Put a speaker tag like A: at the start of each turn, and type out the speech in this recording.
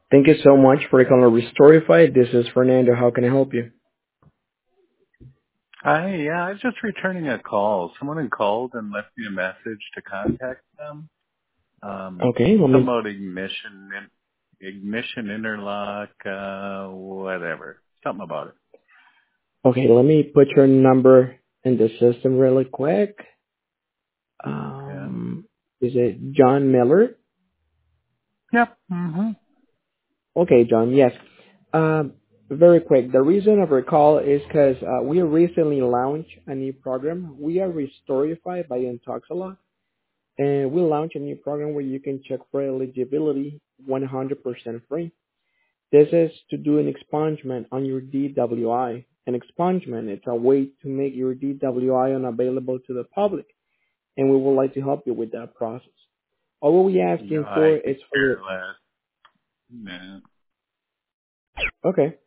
A: Thank you so much for calling Restorify. This is Fernando. How can I help you?
B: Hi, yeah, I was just returning a call. Someone had called and left me a message to contact them.
A: Okay, let
B: Something
A: me.
B: about ignition interlock, whatever. Something about it.
A: Okay, let me put your number in the system really quick.
B: Yeah.
A: Is it John Miller?
B: Yep. Mm-hmm.
A: Okay, John. Yes. Very quick. The reason of our call is because we recently launched a new program. We are Restorify by Intoxalot, and we launched a new program where you can check for eligibility 100% free. This is to do an expungement on your DWI. An expungement, it's a way to make your DWI unavailable to the public, and we would like to help you with that process. All we
B: No,
A: asking for
B: I could
A: is for your,
B: care less. No.
A: okay.